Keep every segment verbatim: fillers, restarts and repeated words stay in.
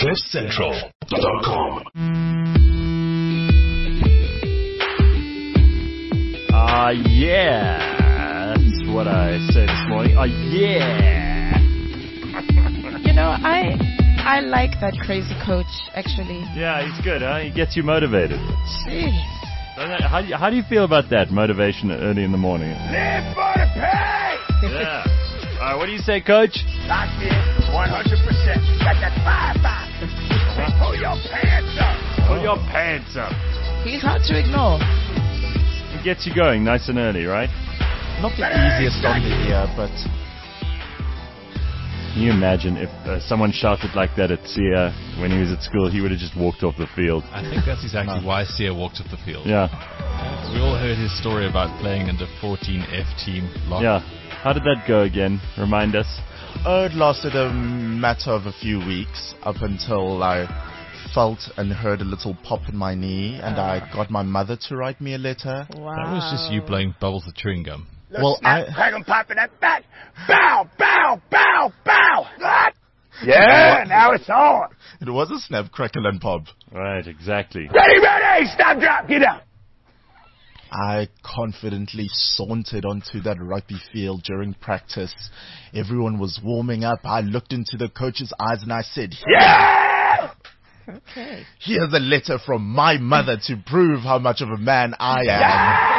cliff central dot com. Ah, uh, yeah. That's what I said this morning. Ah, uh, yeah. You know, I I like that crazy coach, actually. Yeah, he's good, huh? He gets you motivated. Jeez. How do you, how do you feel about that motivation early in the morning? Live for the pay! Yeah. All right, what do you say, Coach? Lock in, one hundred percent. Got that fire back. Pull your pants up. Pull your pants up. He's hard to ignore. It gets you going nice and early, right? Not the easiest on the ear, but... Can you imagine if uh, someone shouted like that at Sia when he was at school, he would have just walked off the field. I think that's exactly no. why Sia walked off the field. Yeah. We all heard his story about playing in the fourteen F team. Lock. Yeah. How did that go again? Remind us. Oh, it lasted a matter of a few weeks up until I felt and heard a little pop in my knee, and I got my mother to write me a letter. Wow. That was just you blowing bubbles of chewing gum. Let's well, snap, I crack 'em, pop in that back. Bow, bow, bow, bow. Yeah, now it's on. It was a snap, crackle, and pop. Right, exactly. Ready, ready. Stop, drop, get up. I confidently sauntered onto that rugby field during practice. Everyone was warming up. I looked into the coach's eyes and I said, yeah! Okay. Here's a letter from my mother to prove how much of a man I am. Yeah!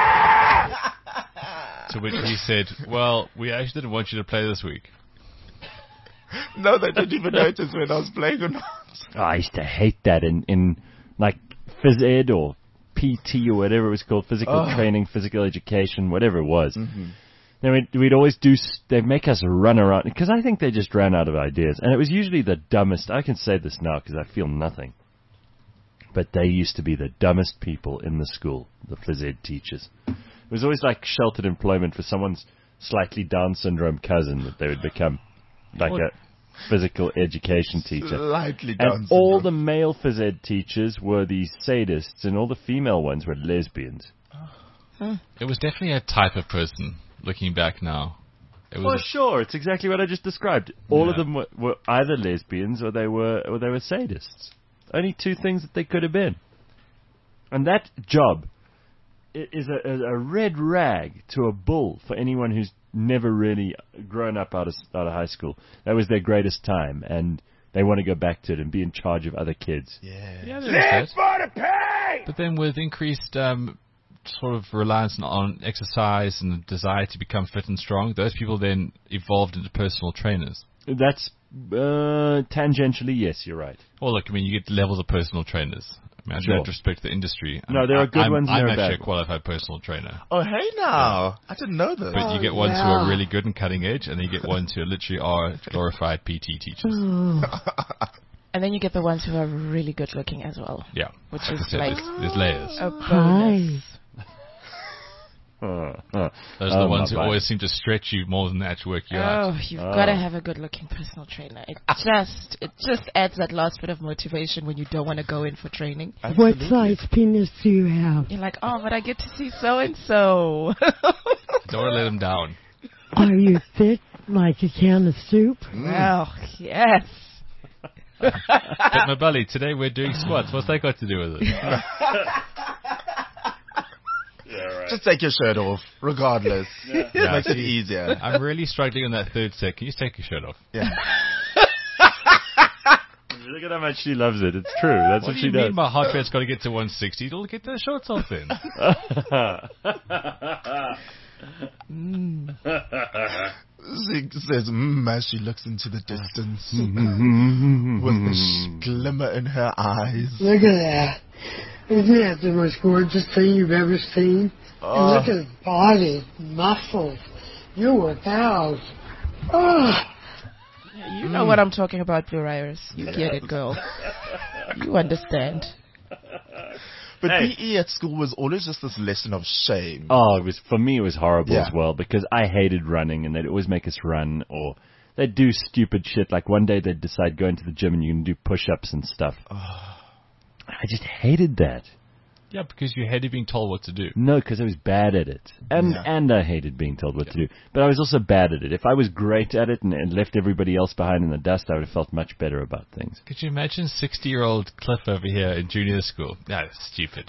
To which he said, well, we actually didn't want you to play this week. No, they didn't even notice when I was playing or not. Oh, I used to hate that in, in like phys ed or P T or whatever it was called, physical oh. training, physical education, whatever it was. Mm-hmm. Then we'd, we'd always do, they'd make us run around, because I think they just ran out of ideas. And it was usually the dumbest, I can say this now because I feel nothing. But they used to be the dumbest people in the school, the phys ed teachers. It was always like sheltered employment for someone's slightly Down syndrome cousin that they would become like What? a physical education teacher. Slightly Down And all the syndrome. male phys ed teachers were these sadists, and all the female ones were lesbians. Huh. It was definitely a type of person, looking back now. It For was sure, it's exactly what I just described. All Yeah. of them were, were either lesbians or they were or they were sadists. Only two things that they could have been. And that job i- is a, a, a red rag to a bull for anyone who's never really grown up out of out of high school. That was their greatest time, and they want to go back to it and be in charge of other kids. Yeah. yeah, there Live is that. for the pay! But then with increased um, sort of reliance on, on exercise and the desire to become fit and strong, those people then evolved into personal trainers. That's uh, tangentially, yes, you're right. Well, look, I mean, you get levels of personal trainers. I mean, I Sure. don't disrespect the industry. No, I'm- there are good I'm, ones and I'm there are actually bad a qualified personal trainer. Oh, hey now. I didn't know this. But you get ones who are really good and cutting edge, and then you get ones who literally are glorified P T teachers. And then you get the ones who are really good looking as well. Yeah. Which Like is I said, like there's, there's layers. a bonus. Uh, uh. Those are the Oh, ones my who God. always seem to stretch you more than they actually work you out. Oh, you've Oh. got to have a good looking personal trainer. It just it just adds that last bit of motivation when you don't want to go in for training. What size penis do you have? You're like, oh, but I get to see so and so. Don't want to let them down. Are you fit like a can of soup? Well, yes. But my belly, today we're doing squats. What's that got to do with it? Just take your shirt off, regardless. It Yeah, makes it see, easier. I'm really struggling on that third set. Can you just take your shirt off? Yeah. Look at how much she loves it. It's true. That's What what, do she you does. mean my heart rate's got to get to one sixty? It'll get the shorts off then. She says, mm, as she looks into the distance with the sh- glimmer in her eyes. Look at that. Isn't that the most gorgeous thing you've ever seen? Oh. And look at his body, muscles. You work out. Oh. You know what I'm talking about, Blue Iris. You get it, girl. You understand. But Hey. P E at school was always just this lesson of shame. Oh, it was for me. It was horrible Yeah. as well because I hated running, and they'd always make us run, or they'd do stupid shit. Like one day they'd decide go into the gym and you can do push-ups and stuff. I just hated that. Yeah, because you hated being told what to do. No, because I was bad at it. And Yeah. and I hated being told what to do. But I was also bad at it. If I was great at it and, and left everybody else behind in the dust, I would have felt much better about things. Could you imagine sixty-year-old Cliff over here in junior school? No, stupid.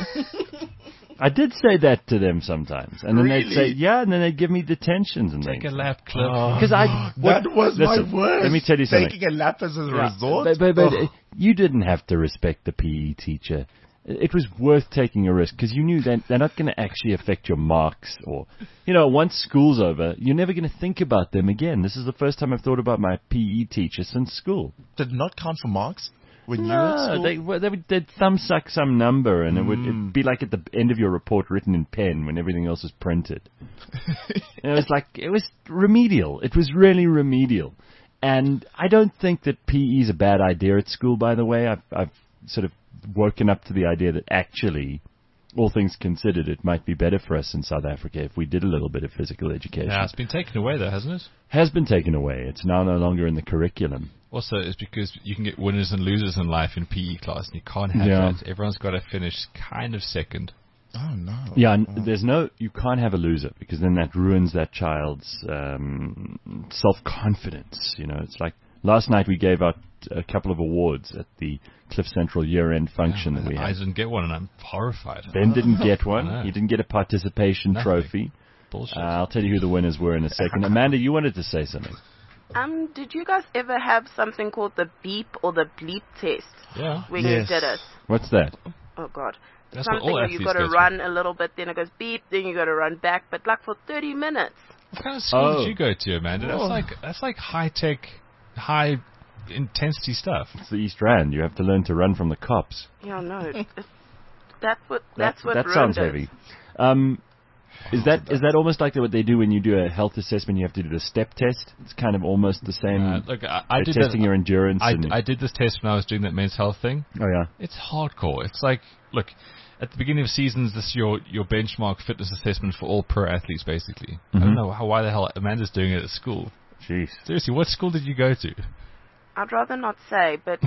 I did say that to them sometimes. And then they'd Really? say, yeah, and then they'd give me detentions and Take things. a lap, Cliff. Because I... That was listen, my worst. Let me tell you something. Taking a lap as a Yeah, resort. But, but, but Oh. uh, you didn't have to respect the P E teacher. It was worth taking a risk because you knew that they're not going to actually affect your marks. Or, you know, once school's over, you're never going to think about them again. This is the first time I've thought about my P E teacher since school. Did not count for marks when you were at No, school? they, well, they would they'd thumb suck some number, and it would Mm. it'd be like at the end of your report written in pen when everything else was printed. And it was like it was remedial. It was really remedial, and I don't think that P E is a bad idea at school. By the way, I've I've sort of woken up to the idea that actually, all things considered, it might be better for us in South Africa if we did a little bit of physical education. Yeah, it's been taken away though, hasn't it? Has been taken away. It's now no longer in the curriculum. Also, it's because you can get winners and losers in life in P E class, and you can't have Yeah. that. Everyone's got to finish kind of second. Oh, no. Yeah, and there's no, you can't have a loser because then that ruins that child's um, self-confidence. You know, it's like last night we gave out a couple of awards at the Cliff Central year-end function that we I had. didn't get one, and I'm horrified. Ben didn't get I one. know. He didn't get a participation Nothing. trophy. Bullshit. Uh, I'll tell you who the winners were in a second. Amanda, you wanted to say something. Um, did you guys ever have something called the beep or the bleep test yeah. when Yes. you did it? What's that? Oh God. That's what Something all where you athletes got to go through. run a little bit, then it goes beep, then you got to run back, but like for thirty minutes. What kind of school Oh. did you go to, Amanda? That's Oh. like that's like high tech, high intensity stuff. It's the East Rand. You have to learn to run from the cops. Yeah, no. it's, that's what that's That, what that ruined sounds it. heavy. Um, is that is that almost like what they do when you do a health assessment? You have to do the step test. It's kind of almost the same. Uh, look, I, I They're did testing that. your endurance. I, and, I did this test when I was doing that men's health thing. oh yeah. It's hardcore. It's like, look, at the beginning of seasons, this is your your benchmark fitness assessment for all pro athletes, basically. I Mhm. don't know how why the hell Amanda's doing it at school. Jeez. Seriously, what school did you go to? I'd rather not say, but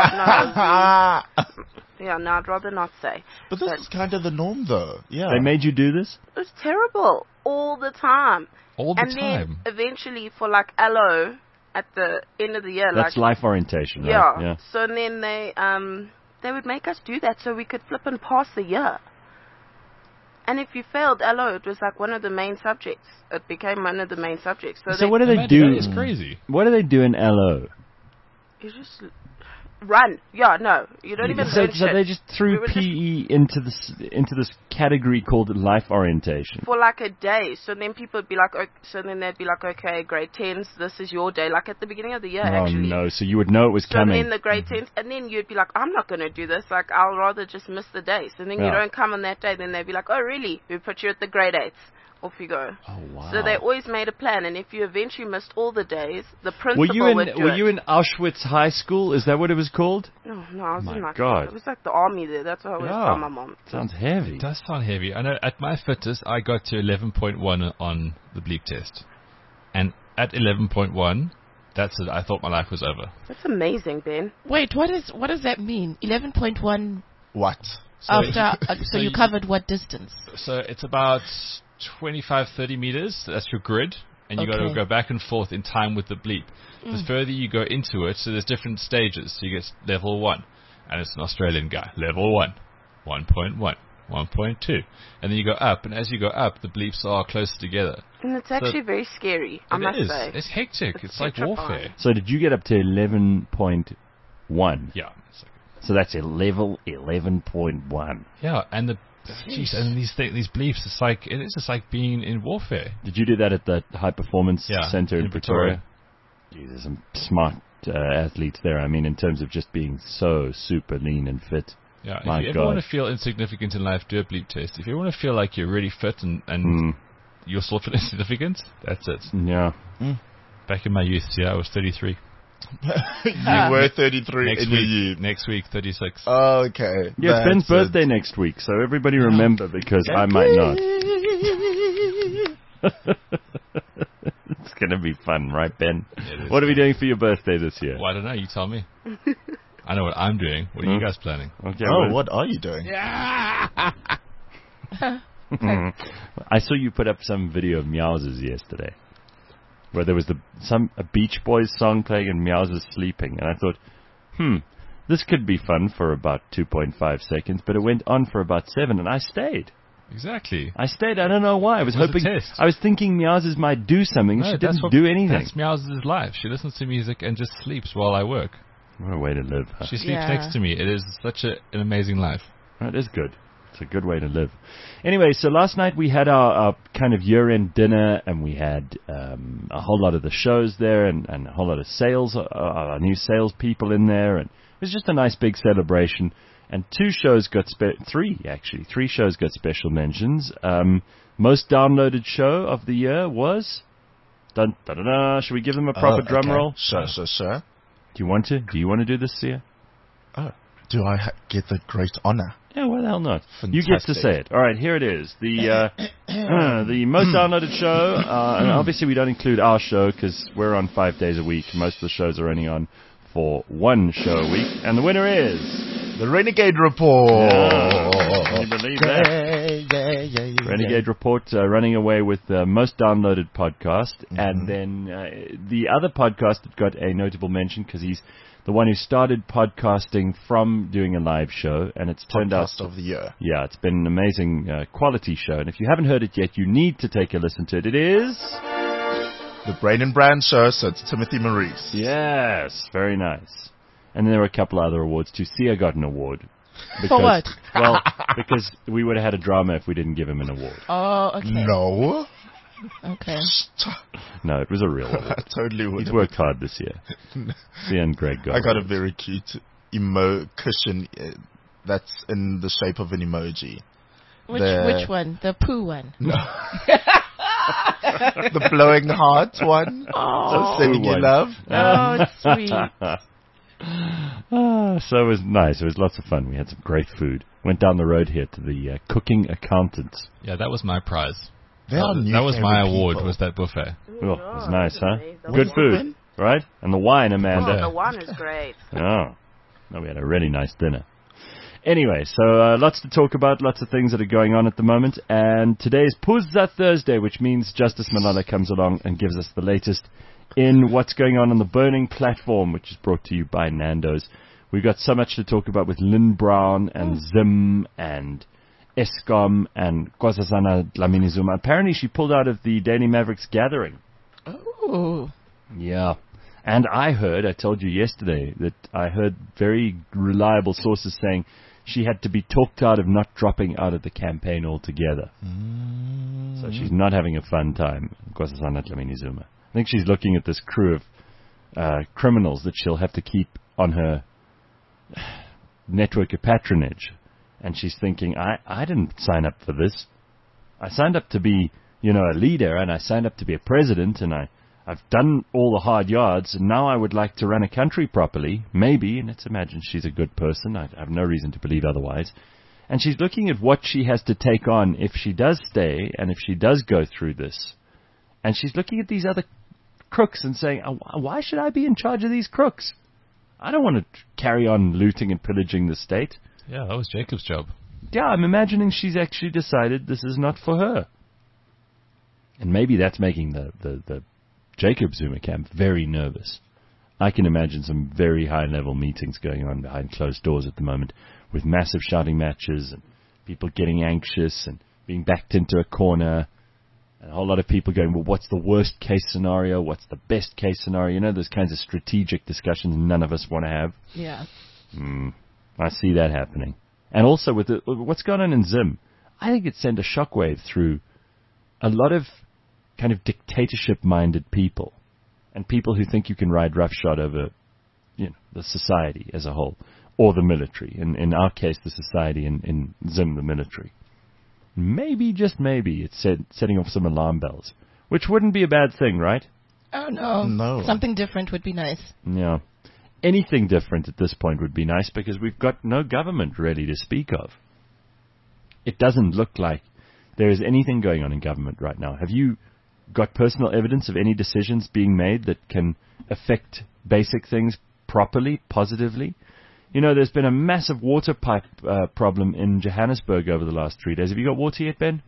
yeah, no, yeah, no, I'd rather not say. But this But- is kind of the norm, though. Yeah. They made you do this? It was terrible all the time. All the and time. then eventually for like L O at the end of the year, That's like life orientation, right? yeah. Yeah. So then they um they would make us do that so we could flip and pass the year. And if you failed L O, it was like one of the main subjects. It became one of the main subjects. So, So they, what do they Amanda, do? That is crazy. What do they do in L O? You just run. Yeah, no, you don't even So, learn so shit. they just We threw were P E into this into this category called life orientation. for like a day. So then people would be like, okay, so then they'd be like, okay, grade tens, this is your day. Like at the beginning of the year, Oh actually. no! So you would know it was So coming. then the grade tens, and then you'd be like, I'm not going to do this. Like, I'll rather just miss the day. So then you Yeah. don't come on that day. Then they'd be like, oh, really? We put you at the grade eights. Off you go. Oh wow! So they always made a plan. And if you eventually missed all the days, the were principal you in would do Were it. you in Auschwitz High School? Is that what it was called? No, no, I was My in like, God. it was like the army there. That's what I always Yeah. tell my mom. Sounds heavy. It does sound heavy. I know at my fittest, I got to eleven point one on the bleep test. And at eleven point one, that's it. I thought my life was over. That's amazing, Ben. Wait, what is what does that mean? eleven point one What? So, after, uh, so, so you you- covered what distance? so it's about twenty-five, thirty meters. That's your grid. And you got to Okay. go back and forth in time with the bleep. The further you go into it, so there's different stages. So you get level one. And it's an Australian guy. Level one. one point one. one point two. And then you go up. And as you go up, the bleeps are closer together. And it's actually very scary, I It must is. say. It's hectic. It's It's, like petrifying. warfare. So did you get up to eleven point one? Yeah. It's like- So that's a level eleven point one. Yeah, and the jeez, and these th- these bleeps, it's like it is just like being in warfare. Did you do that at the High Performance Yeah, Center in, in Pretoria? Geez, there's some smart uh, athletes there. I mean, in terms of just being so super lean and fit. Yeah, if My you ever God. want to feel insignificant in life, do a bleep test. If you want to feel like you're really fit and and Mm, you're still fit insignificant, that's it. yeah. Back in my youth, yeah, I was thirty-three. You were thirty-three Next in your week, youth. next week, thirty-six. Okay. Yeah, it's Ben's that's it. birthday next week, so everybody remember because I might not. It's going to be fun, right, Ben? It is. What are we doing for your birthday this year? Well, I don't know. You tell me. I know what I'm doing. What are Hmm? you guys planning? Okay. Oh, well, what are you doing? I saw you put up some video of Meows's yesterday, where there was the some a Beach Boys song playing and Meows's sleeping, and I thought, hmm, this could be fun for about two point five seconds, but it went on for about seven, and I stayed. Exactly. I stayed. I don't know why. I was, It was a hoping. test. I was thinking Meows's might do something. No, she that's didn't what- do anything. That's Meows's life. She listens to music and just sleeps while I work. What a way to live. Huh? She sleeps Yeah. next to me. It is such a, an amazing life. That is good. It's a good way to live. Anyway, so last night we had our, our kind of year-end dinner, and we had um, a whole lot of the shows there, and, and a whole lot of sales, uh, our new salespeople in there, and it was just a nice big celebration. And two shows got spe- three actually, three shows got special mentions. Um, most downloaded show of the year was. Dun, dun, dun, dun. Should we give them a proper Oh, drum okay. roll? Sure, sure, sure. Do you want to? Do you want to do this, Sia? Oh, do I ha- get the great honor? Yeah, why the hell not? You get to Fantastic. say it. All right, here it is. The uh, uh, the most downloaded show, uh, and obviously we don't include our show because we're on five days a week. Most of the shows are only on for one show a week, and the winner is. The Renegade Report. Yeah, can you believe that? Yeah, yeah, yeah, yeah, Renegade Report uh, running away with the most downloaded podcast, Mm-hmm. and then uh, the other podcast that got a notable mention because he's the one who started podcasting from doing a live show, and it's turned out. Podcast of the year. Yeah, it's been an amazing uh, quality show, and if you haven't heard it yet, you need to take a listen to it. It is... The Brain and Brand Show, so it's Timothy Maurice. Yes, very nice. And there were a couple other awards too. Sia got an award. Because, For what? Well, because we would have had a drama if we didn't give him an award. Oh, okay. No. Okay. No, it was a real I award. totally would. He's worked hard this year. Sia and Greg got I got a awards. very cute emo cushion uh, that's in the shape of an emoji. Which The- which one? The poo one. No. The blowing heart one. Oh, Sending you one. love. oh, it's sweet. Ah, so it was nice. It was lots of fun. We had some great food. Went down the road here to the uh, cooking accountants. Yeah, that was my prize. They are that, new that was my favorite award, people. was that buffet. Oh, it was nice, huh? amazing. Good What food, win? right? And the wine, Oh, Amanda. the one is great. Oh, no, we had a really nice dinner. Anyway, so uh, lots to talk about, lots of things that are going on at the moment, and today is Puzza Thursday, which means Justice Malala comes along and gives us the latest in what's going on on the Burning Platform, which is brought to you by Nando's. We've got so much to talk about with Lynn Brown and Zim and Eskom and Nkosazana Dlamini Zuma. Apparently she pulled out of the Daily Mavericks gathering. Oh. Yeah. And I heard, I told you yesterday, that I heard very reliable sources saying she had to be talked out of not dropping out of the campaign altogether. So she's not having a fun time, Nkosazana Dlamini Zuma. I think she's looking at this crew of uh, criminals that she'll have to keep on her network of patronage. And she's thinking, I, I didn't sign up for this. I signed up to be, you know, a leader, and I signed up to be a president, and I, I've done all the hard yards, and now I would like to run a country properly, maybe, and let's imagine she's a good person. I have no reason to believe otherwise. And she's looking at what she has to take on if she does stay, and if she does go through this. And she's looking at these other crooks and saying, oh, why should I be in charge of these crooks? I don't want to carry on looting and pillaging the state. Yeah, that was Jacob's job. Yeah, I'm imagining she's actually decided this is not for her. And maybe that's making the, the, the Jacob Zuma camp very nervous. I can imagine some very high-level meetings going on behind closed doors at the moment with massive shouting matches and people getting anxious and being backed into a corner. And a whole lot of people going, well, what's the worst-case scenario? What's the best-case scenario? You know, those kinds of strategic discussions none of us want to have. Yeah. Mm, I see that happening. And also with the, what's going on in Zim, I think it sent a shockwave through a lot of kind of dictatorship-minded people and people who think you can ride roughshod over, you know, the society as a whole or the military. In in our case, the society, in, in Zim, the military. Maybe, just maybe, it's set, setting off some alarm bells, which wouldn't be a bad thing, right? Oh, no. No. Something different would be nice. Yeah. Anything different at this point would be nice because we've got no government really to speak of. It doesn't look like there is anything going on in government right now. Have you got personal evidence of any decisions being made that can affect basic things properly, positively? You know, there's been a massive water pipe uh, problem in Johannesburg over the last three days. Have you got water yet, Ben?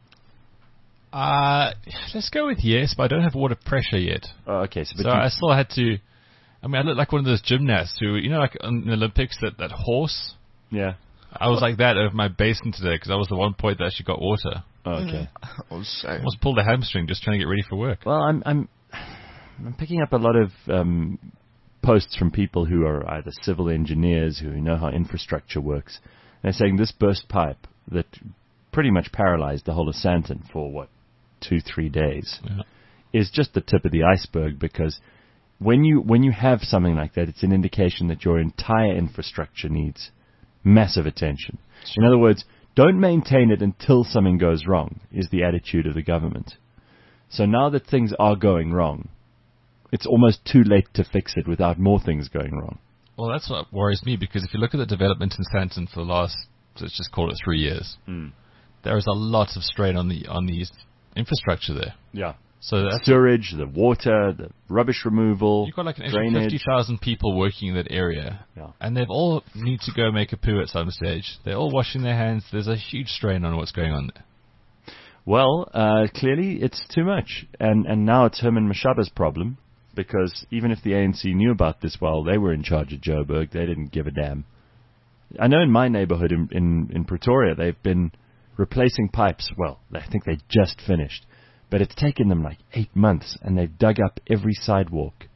Uh, let's go with yes, but I don't have water pressure yet. Oh, okay. So, but So you- I still had to. I mean, I look like one of those gymnasts who, you know, like in the Olympics, that, that horse. yeah. I was like that over my basin today because I was the one point that actually got water. Oh, okay. Oh, shame. I almost pulled a hamstring just trying to get ready for work. Well, I'm I'm I'm picking up a lot of um, posts from people who are either civil engineers who know how infrastructure works. They're saying this burst pipe that pretty much paralyzed the whole of Sandton for what two three days Yeah. is just the tip of the iceberg, because when you when you have something like that, it's an indication that your entire infrastructure needs massive attention. In other words, don't maintain it until something goes wrong, is the attitude of the government. So now that things are going wrong, it's almost too late to fix it without more things going wrong. Well, that's what worries me, because if you look at the development in Sandton for the last, let's just call it three years, Mm. there is a lot of strain on the on the infrastructure there. Yeah. So that's Sewage, the water, the rubbish removal, you've got like an extra drainage. fifty thousand people working in that area, Yeah. and they've all need to go make a poo at some stage. They're all washing their hands. There's a huge strain on what's going on there. Well, uh, clearly it's too much. And, and now it's Herman Mashaba's problem, because even if the A N C knew about this while they were in charge of Joburg, they didn't give a damn. I know in my neighborhood in, in, in Pretoria, they've been replacing pipes. Well, I think they just finished. But it's taken them like eight months, and they've dug up every sidewalk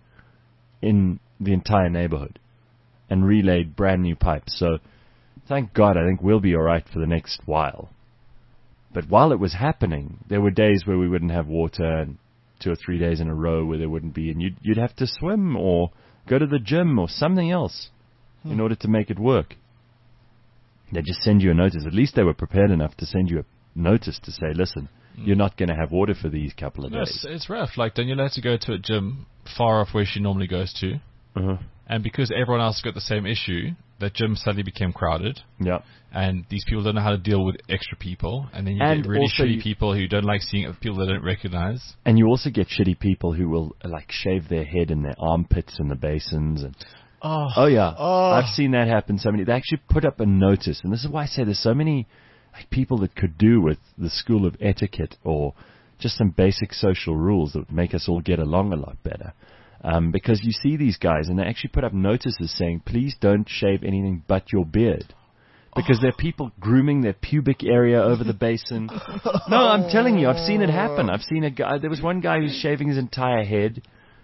in the entire neighborhood and relayed brand new pipes. So thank God, I think we'll be all right for the next while. But while it was happening, there were days where we wouldn't have water, and two or three days in a row where there wouldn't be, and you'd, you'd have to swim or go to the gym or something else hmm. in order to make it work. They just send you a notice. At least they were prepared enough to send you a notice to say, listen, mm. you're not going to have water for these couple of no, days. It's, it's rough. Like, Daniela had to go to a gym far off where she normally goes to. Uh-huh. And because everyone else got the same issue, that gym suddenly became crowded. Yeah. And these people don't know how to deal with extra people. And then you and get really shitty you, people who don't like seeing people they don't recognize. And you also get shitty people who will, uh, like, shave their head in their armpits in the basins. And Oh, oh yeah. Oh. I've seen that happen so many. They actually put up a notice. And this is why I say there's so many like people that could do with the school of etiquette or just some basic social rules that would make us all get along a lot better. Um, because you see these guys, and they actually put up notices saying, please don't shave anything but your beard. Because oh. there are people grooming their pubic area over the basin. No, I'm telling you, I've seen it happen. I've seen a guy, there was one guy who's shaving his entire head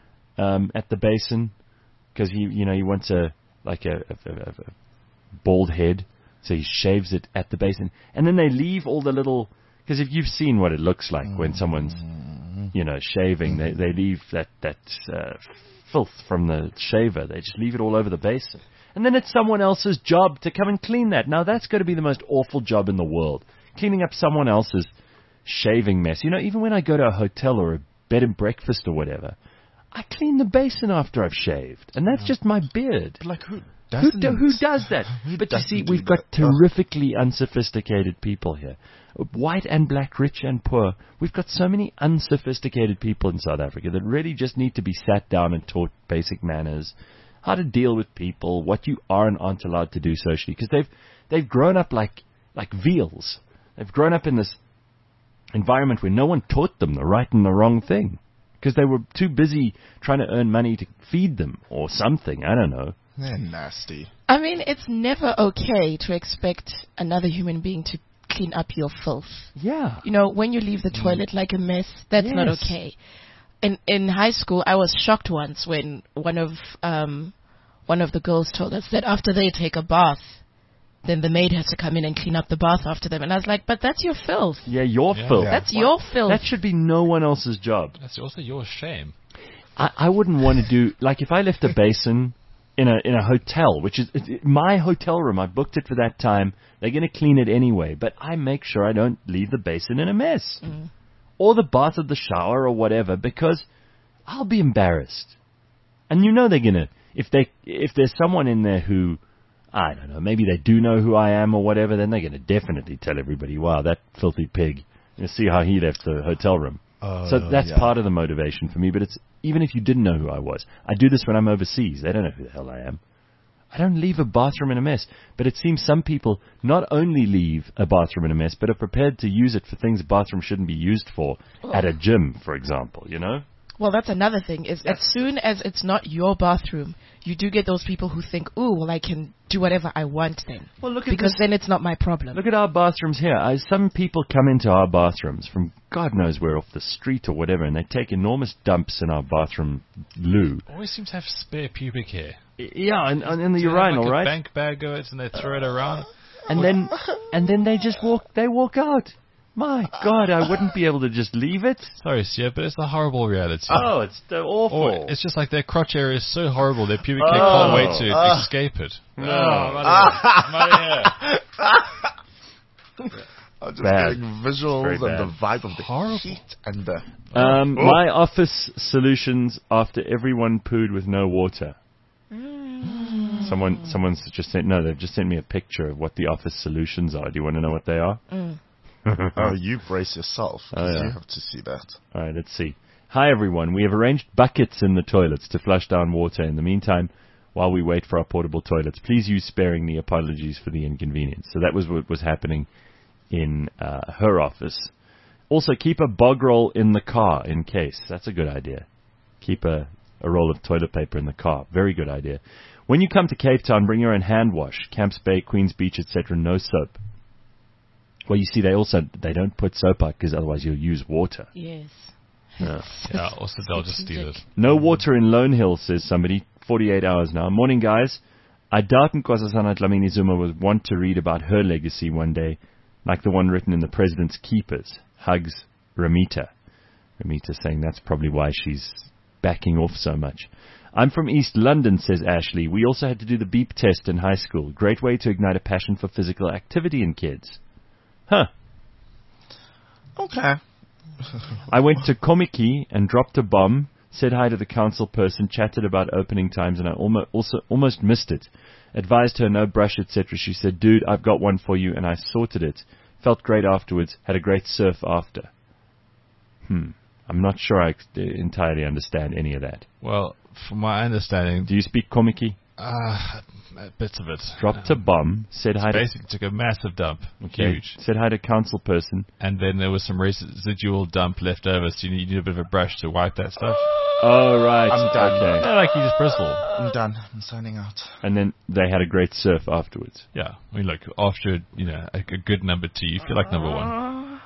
um, at the basin because he, you know, he wants a, like a, a, a, a bald head. So he shaves it at the basin. And then they leave all the little, because if you've seen what it looks like mm. when someone's, you know, shaving, they, they leave that, that uh, filth from the shaver. They just leave it all over the basin. And then it's someone else's job to come and clean that. Now that's going to be the most awful job in the world. Cleaning up someone else's shaving mess. You know, even when I go to a hotel or a bed and breakfast or whatever, I clean the basin after I've shaved. And that's just my beard. But like who Who, doesn't? do, who does that? Who But you see, doesn't we've do got that? terrifically unsophisticated people here. White and black, rich and poor. We've got so many unsophisticated people in South Africa that really just need to be sat down and taught basic manners, how to deal with people, what you are and aren't allowed to do socially. Because they've, they've grown up like, like veals. They've grown up in this environment where no one taught them the right and the wrong thing. Because they were too busy trying to earn money to feed them or something. I don't know. They're nasty. I mean, it's never okay to expect another human being to clean up your filth. Yeah. You know, when you leave the toilet like a mess, that's Yes. not okay. In in high school, I was shocked once when one of um one of the girls told us that after they take a bath, then the maid has to come in and clean up the bath after them. And I was like, but that's your filth. Yeah, your Yeah. filth. Yeah. That's your filth. That should be no one else's job. That's also your shame. I, I wouldn't want to do, like if I left a basin in a in a hotel, which is it, it- my hotel room, I booked it for that time, they're going to clean it anyway, but I make sure I don't leave the basin in a mess. Mm. Or the bath or the shower or whatever, because I'll be embarrassed. And you know they're going to, if they if there's someone in there who, I don't know, maybe they do know who I am or whatever, then they're going to definitely tell everybody, wow, that filthy pig. You see how he left the hotel room. Uh, So that's yeah. part of the motivation for me. But it's even if you didn't know who I was, I do this when I'm overseas. They don't know who the hell I am. I don't leave a bathroom in a mess. But it seems some people not only leave a bathroom in a mess, but are prepared to use it for things a bathroom shouldn't be used for at a gym, for example, you know? Well, that's another thing, is as soon as it's not your bathroom, you do get those people who think, ooh, well, I can do whatever I want then. Well, look at because this. then it's not my problem. Look at our bathrooms here. I, some people come into our bathrooms from God knows where, off the street or whatever, and they take enormous dumps in our bathroom loo. Always seems to have spare pubic hair. I- Yeah, and, and in the Do they have, urinal, like, a right? bank bag of it and they throw it around. And then, and then they just walk. They walk out. My God, I wouldn't be able to just leave it. Sorry, Sia, but it's the horrible reality. Oh, it's so awful. Or it's just like their crotch area is so horrible, their pubic hair Oh. can't wait to Uh. escape it. No. Oh, I'm just Bad. getting visuals Very and bad. the vibe of the Horrible. heat and the... Um, Oh. my office solutions after everyone pooed with no water. Someone, someone's just sent. No, they've just sent me a picture of what the office solutions are. Do you want to know what they are? Mm. Oh, you brace yourself. 'cause Oh, yeah. You have to see that. All right, let's see. Hi, everyone. We have arranged buckets in the toilets to flush down water. In the meantime, while we wait for our portable toilets, please use sparingly. Apologies for the inconvenience. So that was what was happening in uh, her office. Also, keep a bog roll in the car in case. That's a good idea. Keep a, a roll of toilet paper in the car. Very good idea. When you come to Cape Town, bring your own hand wash. Camps Bay, Queens Beach, et cetera. No soap. Well, you see, they also they don't put soap out because otherwise you'll use water. Yes. Yeah. Yeah, also they'll just steal it. No water in Lone Hill, says somebody. forty-eight hours now. Morning, guys. I doubt Nkosazana Dlamini Zuma would want to read about her legacy one day, like the one written in The President's Keepers. Hugs, Ramita. Ramita saying that's probably why she's backing off so much. I'm from East London, says Ashley. We also had to do the beep test in high school. Great way to ignite a passion for physical activity in kids. Huh. Okay. I went to Komiki and dropped a bomb, said hi to the council person, chatted about opening times, and I almost, also almost missed it. Advised her no brush, et cetera. She said, dude, I've got one for you, and I sorted it. Felt great afterwards, had a great surf after. Hmm. I'm not sure I entirely understand any of that. Well, from my understanding, Do you speak Komiki? uh, bits of it. Dropped a bomb, said hi to... Basically took a massive dump. Okay. Huge. Said hi to council person. And then there was some residual dump left over, so you need, you need a bit of a brush to wipe that stuff. Oh, right. I'm done. Okay. Yeah, like you just bristle. I'm done. I'm signing out. And then they had a great surf afterwards. Yeah, I mean, look, after, you know, a, a good number two, you feel like number one.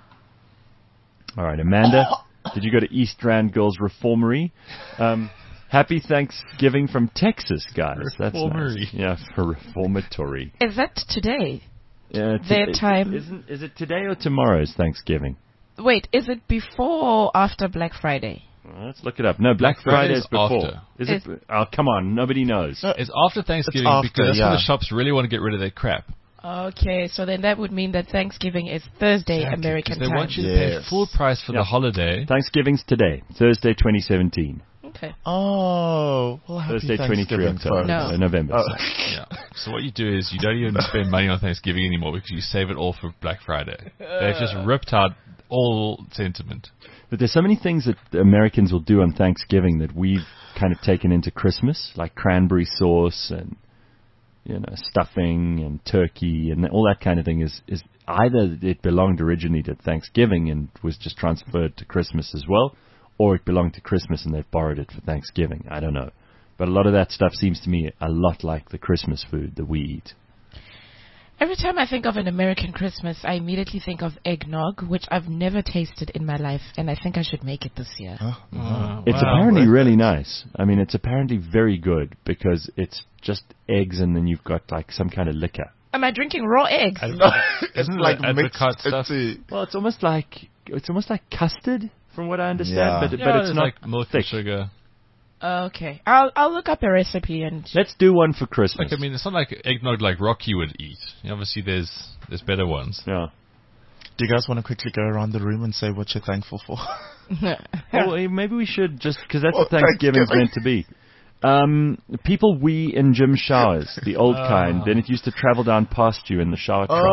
All right, Amanda, did you go to East Rand Girls Reformatory? Um, happy Thanksgiving from Texas, guys. That's Reformatory. nice. Yeah, for reformatory. Is that today? Yeah, Their time. Isn't is it today or tomorrow's Thanksgiving? Wait, is it before or after Black Friday? Well, let's look it up. No, Black Black Friday Friday is is before. after. Is it? Oh, come on, nobody knows. It's after Thanksgiving after, because that's when yeah. the shops really want to get rid of their crap. Okay, so then that would mean that Thanksgiving is Thursday Exactly, American 'cause they time. want you to Yes. pay full price for Yeah. the holiday. Thanksgiving's today, Thursday, twenty seventeen. Okay. Oh, well, happy Thursday, twenty-three Thanksgiving, October, folks. No. uh, November. Oh. sorry. Yeah. So what you do is you don't even spend money on Thanksgiving anymore because you save it all for Black Friday. They've just ripped out all sentiment. But there's so many things that the Americans will do on Thanksgiving that we've kind of taken into Christmas, like cranberry sauce and, you know, stuffing and turkey and all that kind of thing is, is either it belonged originally to Thanksgiving and was just transferred to Christmas as well, or it belonged to Christmas and they've borrowed it for Thanksgiving. I don't know. But a lot of that stuff seems to me a lot like the Christmas food that we eat. Every time I think of an American Christmas, I immediately think of eggnog, which I've never tasted in my life, and I think I should make it this year. Oh, Uh, It's wow. apparently really nice. I mean, it's apparently very good because it's just eggs and then you've got like some kind of liquor. Am I drinking raw eggs? it's Isn't like it mixed apricot stuff? into... Well, it's almost like it's almost like custard, from what I understand, Yeah. but Yeah, but it's there's not like milk thick. and sugar. Okay, I'll I'll look up a recipe and. Let's do one for Christmas. Like I mean, it's not like eggnog like Rocky would eat. You know, obviously, there's there's better ones. yeah. Do you guys want to quickly go around the room and say what you're thankful for? Well, eh, maybe we should just because that's Well, what Thanksgiving's Thanksgiving. meant to be. Um, people wee in gym showers, the old Oh. kind. Then it used to travel down past you in the shower trough.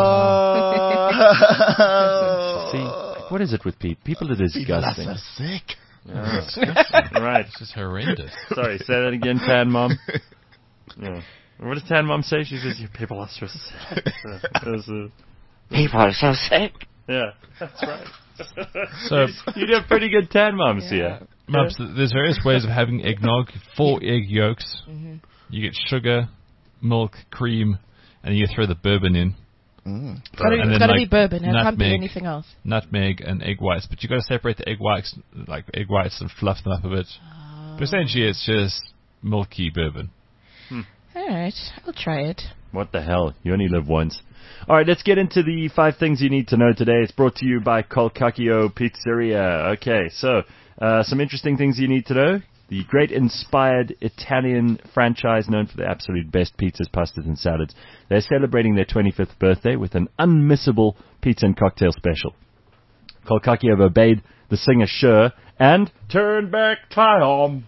Oh. See, what is it with people? People are People are disgusting. so sick. Yeah. Right. It's just horrendous. Sorry, say that again, Pan Mom. Yeah. What does Tan Mom say? She says, "You people are so sick." uh, People are so sick. yeah, that's right. So you do pretty good Tan Moms here. Mubs, th- there's various ways of having eggnog. Four egg yolks. Mm-hmm. You get sugar, milk, cream, and you throw the bourbon in. Mm. It's gotta, And it's then, gotta like, be bourbon. It can't be nutmeg. anything else. Nutmeg and egg whites, but you got to separate the egg whites, like egg whites, and fluff them up a bit. Oh. But essentially, it's just milky bourbon. All right, I'll try it. What the hell? You only live once. All right, let's get into the five things you need to know today. It's brought to you by Colcacchio Pizzeria. Okay, so uh, some interesting things you need to know. The great inspired Italian franchise known for the absolute best pizzas, pastas, and salads. They're celebrating their twenty-fifth birthday with an unmissable pizza and cocktail special. Colcacchio have obeyed the singer Cher and turned back time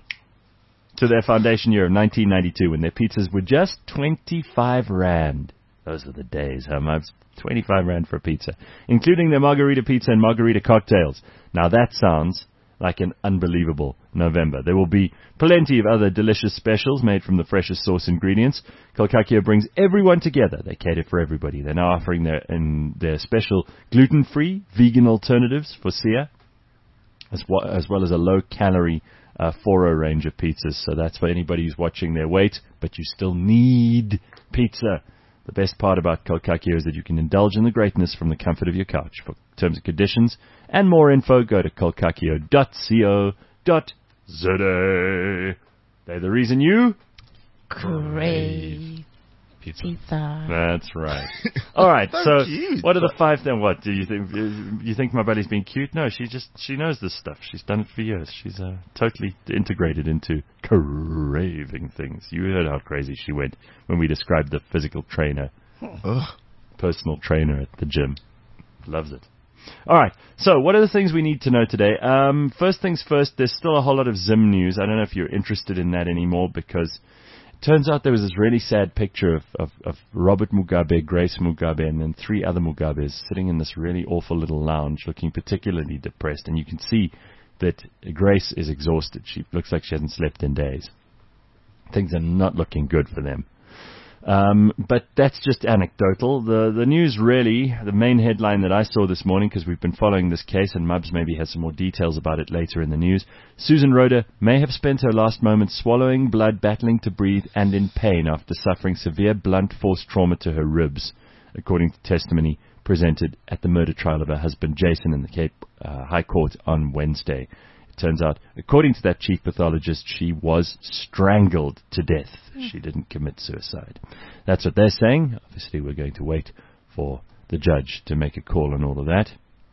to their foundation year of nineteen ninety-two when their pizzas were just twenty-five rand. Those were the days, huh, Mubs? twenty-five rand for a pizza, including their margarita pizza and margarita cocktails. Now that sounds like an unbelievable November. There will be plenty of other delicious specials made from the freshest source ingredients. Colcacchio brings everyone together. They cater for everybody. They're now offering their, in their special gluten-free, vegan alternatives for Sia, as well as, well as a low-calorie uh, Foro range of pizzas. So that's for anybody who's watching their weight, but you still need pizza. The best part about Colcacchio is that you can indulge in the greatness from the comfort of your couch. For terms and conditions and more info, go to colcacchio dot co dot z a. They're the reason you Crave Pizza. pizza. That's right. All right. So so, cute. what are the five then? What do you think? You think my buddy's being cute? No, she just she knows this stuff. She's done it for years. She's uh, totally integrated into craving things. You heard how crazy she went when we described the physical trainer, Ugh. personal trainer at the gym. Loves it. All right. So, what are the things we need to know today? Um, first things first. There's still a whole lot of Zim news. I don't know if you're interested in that anymore because. Turns out there was this really sad picture of, of, of Robert Mugabe, Grace Mugabe, and then three other Mugabes sitting in this really awful little lounge looking particularly depressed. And you can see that Grace is exhausted. She looks like she hasn't slept in days. Things are not looking good for them. Um, but that's just anecdotal. The the news really, the main headline that I saw this morning, because we've been following this case, and Mubs maybe has some more details about it later in the news. Susan Roda may have spent her last moments swallowing blood, battling to breathe, and in pain after suffering severe blunt force trauma to her ribs, according to testimony presented at the murder trial of her husband Jason in the Cape uh, High Court on Wednesday. Turns out, according to that chief pathologist, she was strangled to death. She didn't commit suicide. That's what they're saying. Obviously, we're going to wait for the judge to make a call on all of that.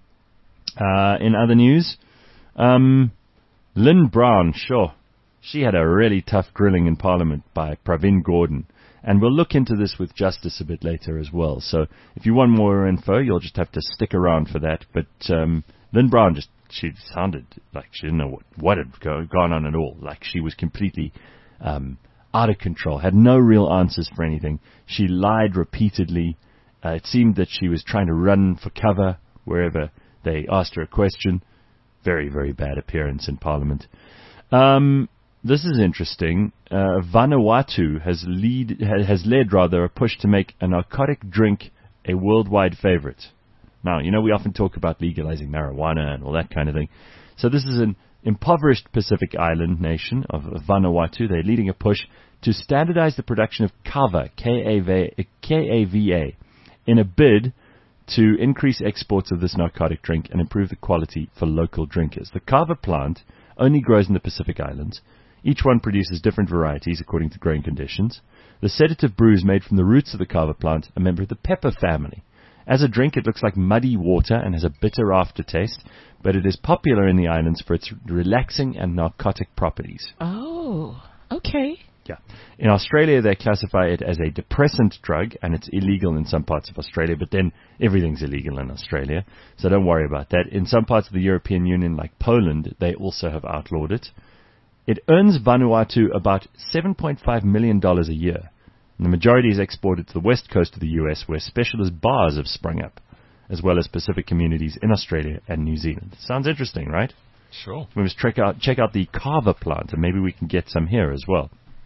Uh, in other news, um, Lynn Brown, sure, she had a really tough grilling in Parliament by Pravin Gordhan. And we'll look into this with Justice a bit later as well. So if you want more info, you'll just have to stick around for that. But um, Lynn Brown just... She sounded like she didn't know what, what had go, gone on at all. Like she was completely um, out of control, had no real answers for anything. She lied repeatedly. Uh, it seemed that she was trying to run for cover wherever they asked her a question. Very, very bad appearance in Parliament. Um, this is interesting. Uh, Vanuatu has, lead, has led rather a push to make a narcotic drink a worldwide favorite. Now, you know, we often talk about legalizing marijuana and all that kind of thing. So this is an impoverished Pacific island nation of Vanuatu. They're leading a push to standardize the production of kava, K A V A, in a bid to increase exports of this narcotic drink and improve the quality for local drinkers. The kava plant only grows in the Pacific Islands. Each one produces different varieties according to growing conditions. The sedative brew is made from the roots of the kava plant, a member of the pepper family. As a drink, it looks like muddy water and has a bitter aftertaste, but it is popular in the islands for its relaxing and narcotic properties. Oh, okay. Yeah. In Australia, they classify it as a depressant drug, and it's illegal in some parts of Australia, but then everything's illegal in Australia, so don't worry about that. In some parts of the European Union, like Poland, they also have outlawed it. It earns Vanuatu about seven point five million dollars a year. And the majority is exported to the west coast of the U S, where specialist bars have sprung up, as well as Pacific communities in Australia and New Zealand. Sounds interesting, right? Sure. We must check out, check out the kava plant, and maybe we can get some here as well.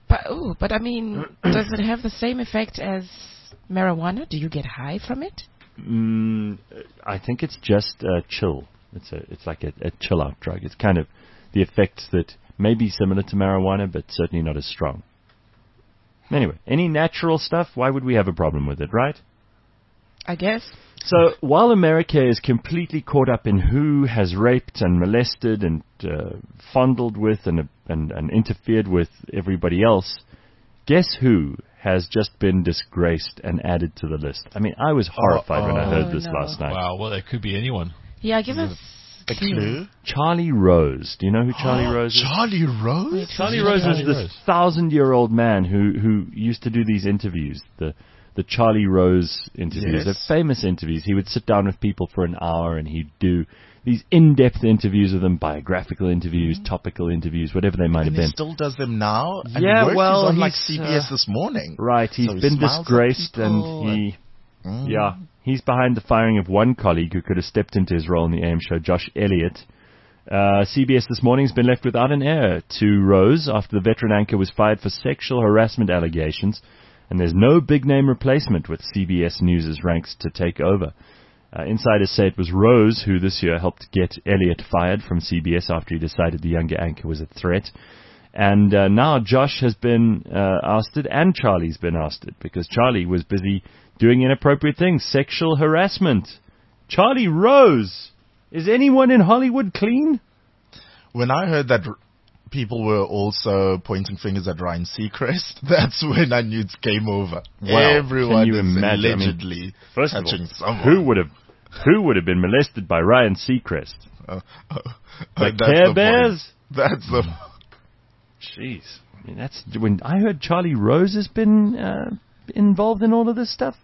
But oh, but I mean, does it have the same effect as marijuana? Do you get high from it? Mm, I think it's just uh, chill. It's a, it's like a, a chill out drug. It's kind of the effects that may be similar to marijuana, but certainly not as strong. Anyway, any natural stuff, why would we have a problem with it, right? I guess. So while America is completely caught up in who has raped and molested and uh, fondled with and, uh, and and interfered with everybody else, guess who has just been disgraced and added to the list? I mean, I was horrified oh, when I oh, heard this no. last night. Wow, well, it could be anyone. Yeah, give us A clue? Charlie Rose. Do you know who Charlie Rose is? Charlie Rose? Wait, Charlie who's Rose Charlie is this Rose? thousand-year-old man who, who used to do these interviews, the the Charlie Rose interviews. Yes. They're famous interviews. He would sit down with people for an hour and he'd do these in-depth interviews with them, biographical interviews, Mm-hmm. topical interviews, whatever they might And have he been. still does them now. And Yeah, work well, is on like he's, C B S uh, this morning. Right, he's So he been smiles at disgraced people and he... Mm. Yeah, he's behind the firing of one colleague who could have stepped into his role in the A M show, Josh Elliott. Uh, C B S This Morning has been left without an heir to Rose after the veteran anchor was fired for sexual harassment allegations, and there's no big-name replacement with C B S News' ranks to take over. Uh, insiders say it was Rose who this year helped get Elliott fired from C B S after he decided the younger anchor was a threat. And uh, now Josh has been uh, ousted and Charlie's been ousted because Charlie was busy doing inappropriate things, sexual harassment. Charlie Rose! Is anyone in Hollywood clean? When I heard that r- people were also pointing fingers at Ryan Seacrest, that's when I knew it's game over. Wow. Everyone Can you is imagine? I mean, allegedly First of touching all, someone. who would have who would have been molested by Ryan Seacrest? Uh, uh, The that's Care the Bears? point. That's the. Jeez, I mean, that's when I heard Charlie Rose has been uh, involved in all of this stuff.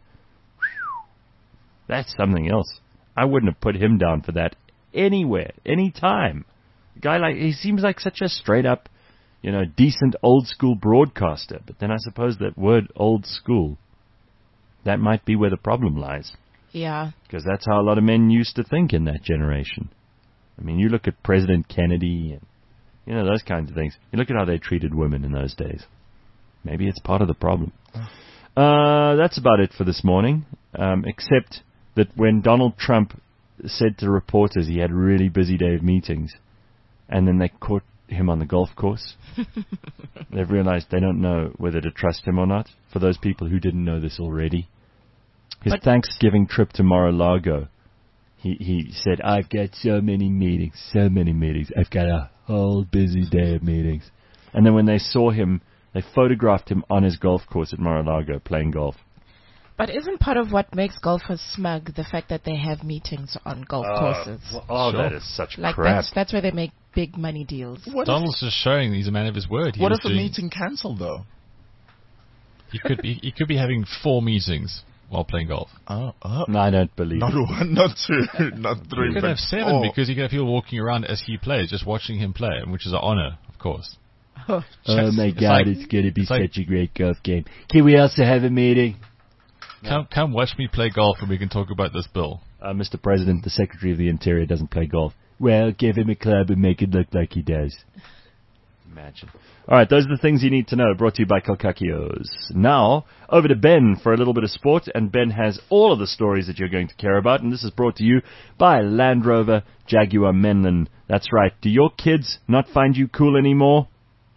That's something else. I wouldn't have put him down for that anywhere, any time. A guy like he seems like such a straight up, you know, decent old school broadcaster. But then I suppose that word old school, that might be where the problem lies. Yeah. Because that's how a lot of men used to think in that generation. I mean, you look at President Kennedy and, you know, those kinds of things. You look at how they treated women in those days. Maybe it's part of the problem. Uh, that's about it for this morning, um, except that when Donald Trump said to reporters he had a really busy day of meetings, and then they caught him on the golf course, they've realized they don't know whether to trust him or not, for those people who didn't know this already. His But- Thanksgiving trip to Mar-a-Lago, he, he said, I've got so many meetings, so many meetings. I've got a whole busy day of meetings. And then when they saw him, they photographed him on his golf course at Mar-a-Lago playing golf. But isn't part of what makes golfers smug the fact that they have meetings on golf courses? Oh, Sure. that is such Like crap. that's that's where they make big money deals. What if, Donald's just showing he's a man of his word. He what was if a doing- meeting cancelled though? He could be. He could be having four meetings while playing golf. Oh, oh. No, I don't believe Not it. one, not two, not three. He could but have seven four. because he could have people walking around as he plays, just watching him play, which is an honor, of course. Oh my It's God, like- it's going to be it's like- such a great golf game. Can we also have a meeting? Come, come watch me play golf, and we can talk about this bill. Uh, Mister President, the Secretary of the Interior doesn't play golf. Well, give him a club and make it look like he does. Imagine. All right, those are the things you need to know, brought to you by Kalkakios. Now, over to Ben for a little bit of sport, and Ben has all of the stories that you're going to care about, and this is brought to you by Land Rover Jaguar Menlyn. That's right. Do your kids not find you cool anymore?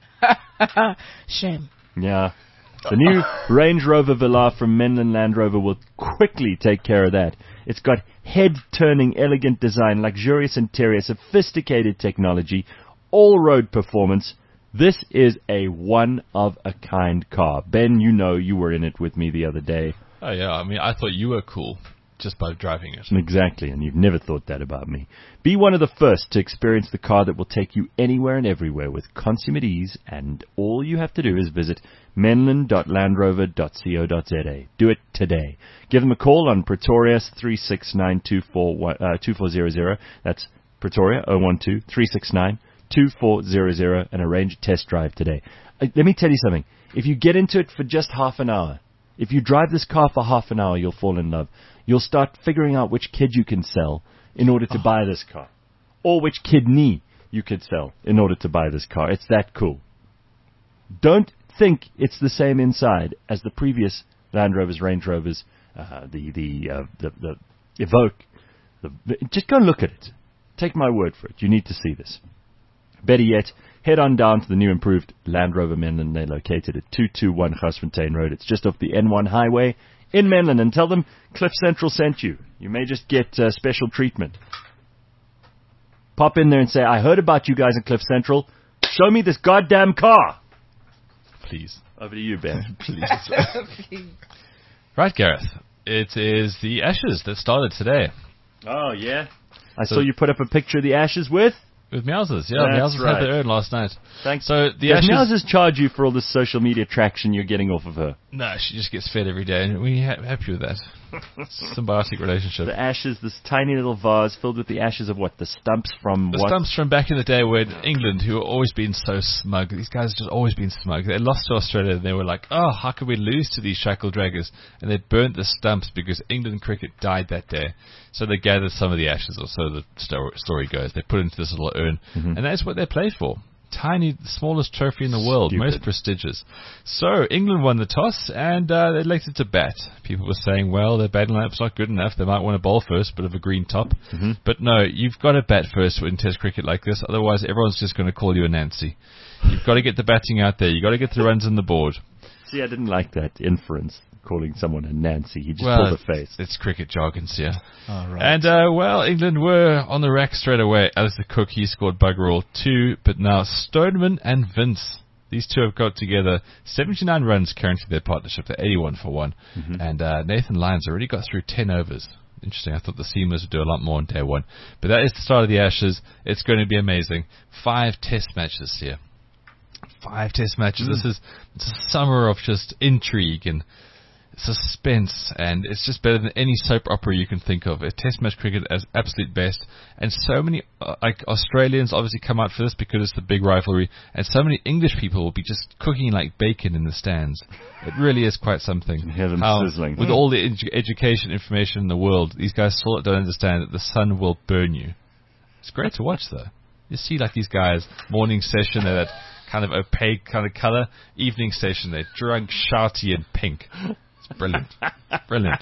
Shame. Yeah. The new Range Rover Velar from Menlyn Land Rover will quickly take care of that. It's got head-turning, elegant design, luxurious interior, sophisticated technology, all-road performance. This is a one-of-a-kind car. Ben, you know you were in it with me the other day. Oh yeah, I mean, I thought you were cool just by driving it. Exactly, and you've never thought that about me. Be one of the first to experience the car that will take you anywhere and everywhere with consummate ease, and all you have to do is visit menlyn dot landrover dot co dot za. Do it today. Give them a call on Pretoria three six nine, two four zero zero. That's Pretoria zero one two, three six nine, two four zero zero and arrange a test drive today. Uh, let me tell you something. If you get into it for just half an hour, if you drive this car for half an hour, you'll fall in love. You'll start figuring out which kid you can sell in order to buy this car, or which kidney you could sell in order to buy this car. It's that cool. Don't think it's the same inside as the previous Land Rovers, Range Rovers, uh, the the, uh, the the Evoque. The, just go and look at it. Take my word for it. You need to see this. Better yet, head on down to the new improved Land Rover Menlyn. They're located at two two one Garsfontein Road. It's just off the N one highway in Menlyn. And tell them Cliff Central sent you. You may just get uh, special treatment. Pop in there and say, I heard about you guys at Cliff Central. Show me this goddamn car. Please. Over to you, Ben. Please. Right, Gareth. It is the Ashes that started today. Oh, yeah? I So- saw you put up a picture of the Ashes with... With Meowsers, yeah. That's Meowsers right. had their own last night. Thanks. So the Does Ashes... Meowsers charge you for all this social media traction you're getting off of her? No, she just gets fed every day, and we're ha- happy with that. Symbiotic relationship. The ashes, this tiny little vase filled with the ashes of what? The stumps from The what? stumps from back in the day when England, who have always been so smug, these guys have just always been smug. They lost to Australia and they were like, oh, how could we lose to these shackle draggers? And they burnt the stumps because England cricket died that day. So they gathered some of the ashes, or so the sto- story goes. They put it into this little urn, Mm-hmm. and that's what they played for. Tiny, the smallest trophy in the world, Stupid. most prestigious. So England won the toss and uh, they elected to bat. People were saying, well, their batting lineup's not good enough. They might want to bowl first, bit of a green top. Mm-hmm. But no, you've got to bat first in Test cricket like this. Otherwise, everyone's just going to call you a Nancy. You've got to get the batting out there. You've got to get the runs on the board. See, I didn't like that inference, calling someone a Nancy. He just Well, pulled a face. It's cricket jargon, yeah. All right. And, uh, well, England were on the rack straight away. Alistair Cook, he scored bugger all two, but now Stoneman and Vince, these two have got together seventy-nine runs currently their partnership. They're eighty-one for one. Mm-hmm. And uh, Nathan Lyons already got through ten overs. Interesting. I thought the Seamers would do a lot more on day one. But that is the start of the Ashes. It's going to be amazing. Five test matches here. Five test matches. Mm. This is it's a summer of just intrigue and suspense, and it's just better than any soap opera you can think of. A test match cricket as absolute best, and so many uh, like Australians obviously come out for this because it's the big rivalry, and so many English people will be just cooking like bacon in the stands. It really is quite something. Hear them How, sizzling. with all the edu- education information in the world, these guys still don't understand that the sun will burn you. It's great to watch though. You see like these guys, morning session, they're that kind of opaque kind of colour. Evening session, they're drunk, shouty and pink. It's brilliant. Brilliant.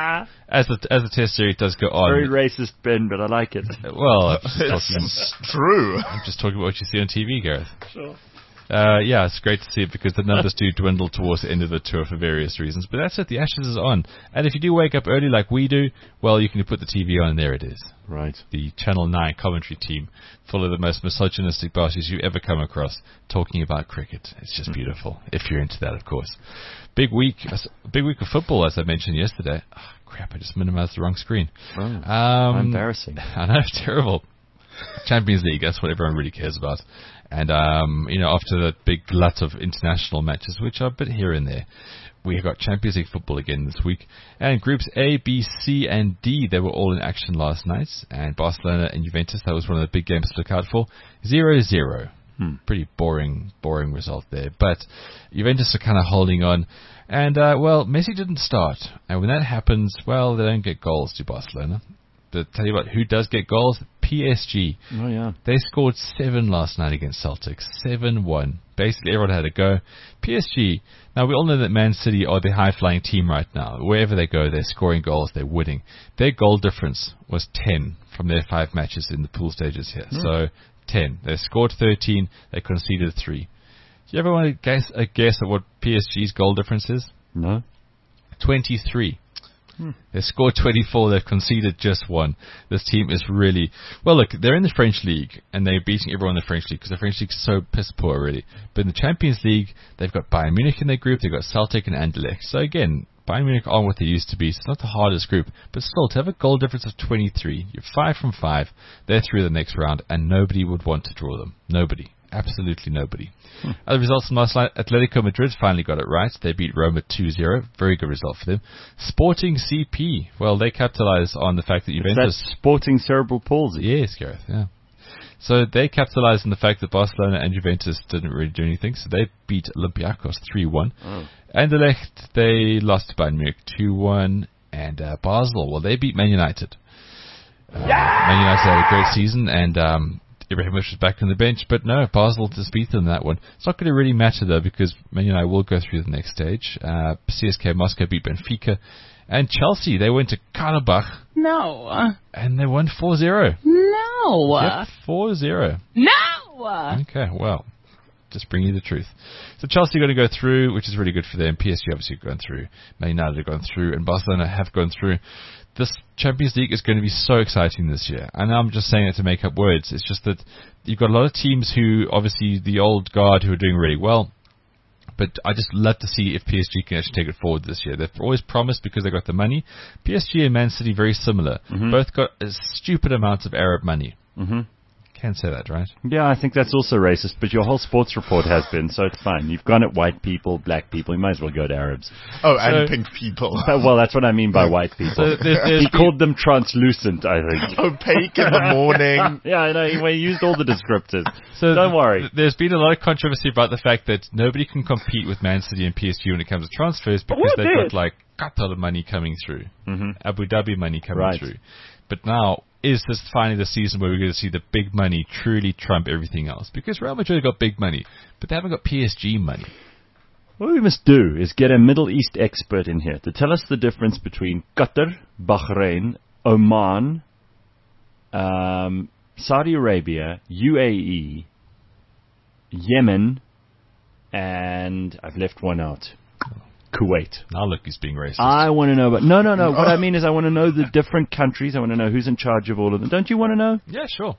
As the, as the test series does go on. Very racist, Ben, but I like it. Well, I'm just, talking, It's true. I'm just talking about what you see on T V, Gareth. Sure. Uh, yeah, it's great to see it because the numbers do dwindle towards the end of the tour for various reasons. But that's it, the Ashes is on. And if you do wake up early like we do, well, you can put the T V on and there it is. Right. The Channel nine commentary team, full of the most misogynistic bastards you've ever come across, talking about cricket. It's just beautiful, if you're into that, of course. Big week, big week of football, as I mentioned yesterday. Oh, crap, I just minimized the wrong screen. Oh, Um, embarrassing. I know, it's terrible. Champions League, that's what everyone really cares about. And, um, you know, after the big glut of international matches, which are a bit here and there, we got Champions League football again this week. And groups A, B, C, and D, they were all in action last night. And Barcelona and Juventus, that was one of the big games to look out for. zero zero. Hmm. Pretty boring, boring result there. But Juventus are kind of holding on. And, uh, well, Messi didn't start. And when that happens, well, they don't get goals to Barcelona. But tell you what, who does get goals? P S G. Oh, yeah. They scored seven last night against Celtic. seven one. Basically, everyone had a go. P S G, now we all know that Man City are the high-flying team right now. Wherever they go, they're scoring goals, they're winning. Their goal difference was ten from their five matches in the pool stages here. Mm. So, ten. They scored thirteen, they conceded three. Do you ever want to guess a guess at what P S G's goal difference is? No. twenty-three. Hmm. They scored twenty-four, they've conceded just one. This team is really... Well, look, they're in the French League, and they're beating everyone in the French League, because the French League's so piss poor already. But in the Champions League, they've got Bayern Munich in their group, they've got Celtic and Anderlecht. So again, Bayern Munich aren't what they used to be, so it's not the hardest group. But still, to have a goal difference of twenty-three, you're five from five, they're through the next round, and nobody would want to draw them. Nobody. Absolutely nobody. Hmm. Other results from last night, Atletico Madrid finally got it right. They beat Roma two zero. Very good result for them. Sporting C P, well, they capitalized on the fact that Juventus... That's Sporting Cerebral Palsy. Yes, Gareth, yeah. So they capitalized on the fact that Barcelona and Juventus didn't really do anything, so they beat Olympiacos three one. Oh. Anderlecht, they lost to Bayern Munich two one. And uh, Basel, well, they beat Man United. Uh, yeah! Man United had a great season, and... Um, Ibrahimovic was back on the bench, but no, Basel just beat them in that one. It's not going to really matter, though, because Man United will go through the next stage. Uh, C S K Moscow beat Benfica. And Chelsea, they went to Karabakh. No. And they won four zero. No. Yep, four zero. No. Okay, well, just bring you the truth. So Chelsea are going to go through, which is really good for them. P S G obviously have gone through. Man United have gone through. And Barcelona have gone through. This Champions League is going to be so exciting this year. I know I'm just saying it to make up words. It's just that you've got a lot of teams who, obviously, the old guard who are doing really well. But I just love to see if P S G can actually take it forward this year. They've always promised because they got the money. P S G and Man City very similar. Mm-hmm. Both got a stupid amounts of Arab money. Mm-hmm. Can't say that, right? Yeah, I think that's also racist, but your whole sports report has been, so it's fine. You've gone at white people, black people. You might as well go to Arabs. Oh, and So- pink people. Well, that's what I mean by white people. So there's- there's He called them translucent, I think. Opaque in the morning. Yeah, I know. He used all the descriptors. So Don't worry. th- There's been a lot of controversy about the fact that nobody can compete with Man City and P S G when it comes to transfers because Who they've did? got like Qatar of money coming through, Mm-hmm. Abu Dhabi money coming Right. through. But now, is this finally the season where we're going to see the big money truly trump everything else? Because Real Madrid got big money, but they haven't got P S G money. What we must do is get a Middle East expert in here to tell us the difference between Qatar, Bahrain, Oman, um, Saudi Arabia, U A E, Yemen, and I've left one out. Kuwait. Now look, he's being racist. I want to know about... No, no, no. What I mean is I want to know the different countries. I want to know who's in charge of all of them. Don't you want to know? yeah, sure.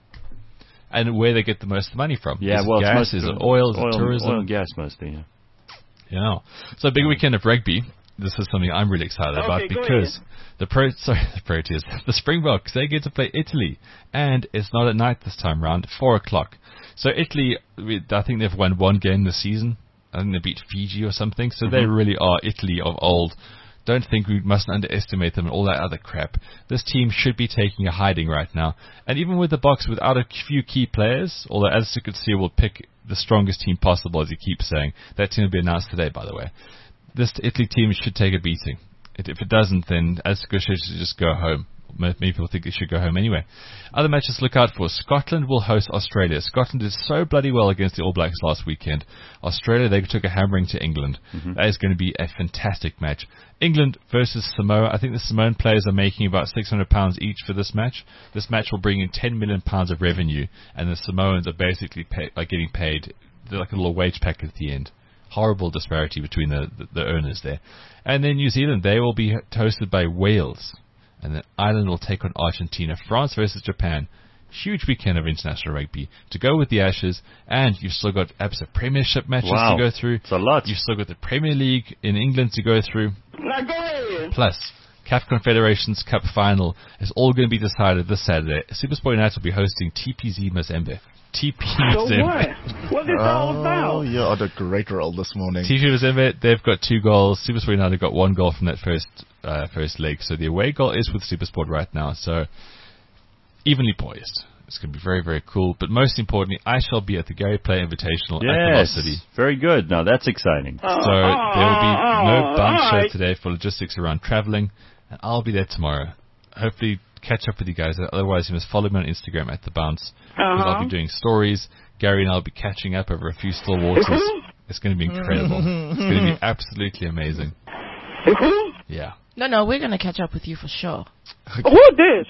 And where they get the most money from. Yeah, is well, it it's gas, mostly is it oil, is it tourism? Oil and gas mostly, yeah. Yeah. So big weekend of rugby. This is something I'm really excited about Okay, go because the pro sorry the Proteas the Springboks, they get to play Italy, and it's not at night this time round, four o'clock. So Italy, we- I think they've won one game this season. I think they beat Fiji or something. So they really are Italy of old. Don't think we mustn't underestimate them and all that other crap. This team should be taking a hiding right now. And even with the Box without a few key players, although as you could see, will pick the strongest team possible, as he keeps saying. That team will be announced today, by the way. This Italy team should take a beating. It, if it doesn't, then Azteca should just go home. Most people think they should go home anyway. Other matches to look out for. Scotland will host Australia. Scotland did so bloody well against the All Blacks last weekend. Australia, they took a hammering to England. Mm-hmm. That is going to be a fantastic match. England versus Samoa. I think the Samoan players are making about six hundred pounds each for this match. This match will bring in ten million pounds of revenue, and the Samoans are basically pay, are getting paid. They're like a little wage packet at the end. Horrible disparity between the, the, the earners there. And then New Zealand, they will be hosted by Wales. And then Ireland will take on Argentina. France versus Japan. Huge weekend of international rugby to go with the Ashes. And you've still got abs- Premiership matches Wow. to go through. It's a lot. You've still got the Premier League in England to go through. Now go ahead. Plus, C A F Confederations Cup final is all going to be decided this Saturday. SuperSport United will be hosting T P Z Mazembe. T P So what? Mazembe. What's this all Oh, about? you're on a great roll this morning. T P Mazembe, they've got two goals. SuperSport United got one goal from that first uh, first leg. So the away goal is with SuperSport right now. So evenly poised. It's going to be very, very cool. But most importantly, I shall be at the Gary Play Invitational at the Yes. Velocity. Very good. Now, that's exciting. Oh, So there will be no bounce show alright. today for logistics around traveling, and I'll be there tomorrow. Hopefully catch up with you guys. Otherwise, you must follow me on Instagram at the bounce, because I'll be doing stories. Gary and I'll be catching up over a few still waters. It's going to be incredible. It's going to be absolutely amazing. Who? Yeah, No, no, we're going to catch up with you for sure. Who this?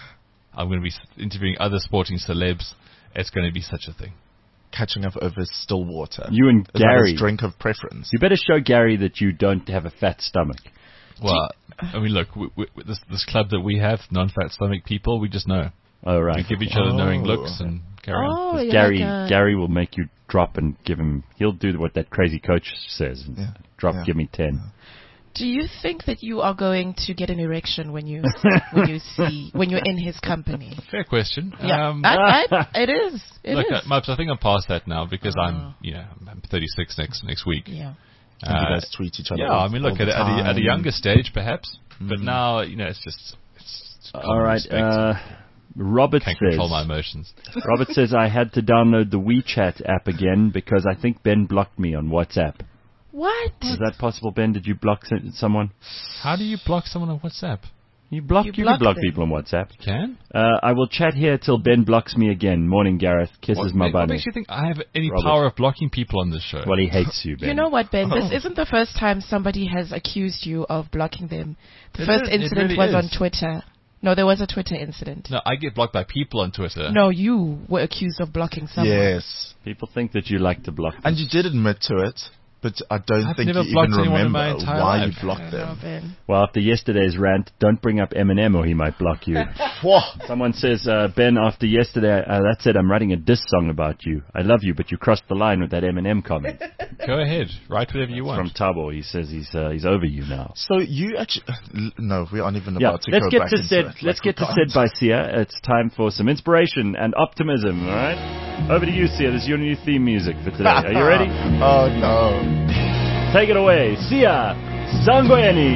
I'm going to be s- interviewing other sporting celebs. It's going to be such a thing. Catching up over still water. You and Is that Gary. his drink of preference. You better show Gary that you don't have a fat stomach. Well, I mean, look, we, we, this, this club that we have, non-fat stomach people, we just know. Oh, We right. give each other Oh. knowing looks and carry on. Oh, you're Gary, like a- Gary will make you drop and give him. He'll do what that crazy coach says. And Yeah. Drop, Yeah. give me ten. Do you think that you are going to get an erection when you when you see when you're in his company? Fair question. Yeah, Um, I, I, it is. It Look, is. uh, Mubs, I think I'm past that now because Oh. I'm, you know, I'm thirty-six next next week. yeah. And you Uh, guys tweet each other. yeah, I mean, all look, the at, a- at, a, at a time. younger stage, perhaps, but Mm. now, you know, it's just, it's, it's common All right. respect. Uh, Robert Can't says. control my emotions. Robert says I had to download the WeChat app again because I think Ben blocked me on WhatsApp. What? Is that possible, Ben? Did you block s- someone? How do you block someone on WhatsApp? You block, You you, block can block them. people on WhatsApp. You can? Uh, I will chat here till Ben blocks me again. Morning, Gareth. Kisses What, my what bunny. makes you think I have any Robert. power of blocking people on this show? Well, he hates you, Ben. You know what, Ben? This isn't the first time somebody has accused you of blocking them. The It first is- it incident really was on is. Twitter. No, there was a Twitter incident. No, I get blocked by people on Twitter. No, you were accused of blocking someone. Yes. People think that you like to block them. And you did admit to it, but I don't I've think never you blocked even anyone in my remember entire why life. you blocked I don't know, them. Ben. Well, after yesterday's rant, don't bring up Eminem or he might block you. Whoa. Someone says, uh, Ben, after yesterday, uh, that said, I'm writing a diss song about you. I love you, but you crossed the line with that Eminem comment. Go ahead. Write whatever you want. From Tabo, he says he's uh, he's over you now. So you actually... l- No, we aren't even Yeah, about to let's go get back to into said. it. Let's Like, get we to can't. said by Sia. It's time for some inspiration and optimism. All right, over to you, Sia. This is your new theme music for today. Are you ready? Oh, no. Take it away, Sia Sangweni.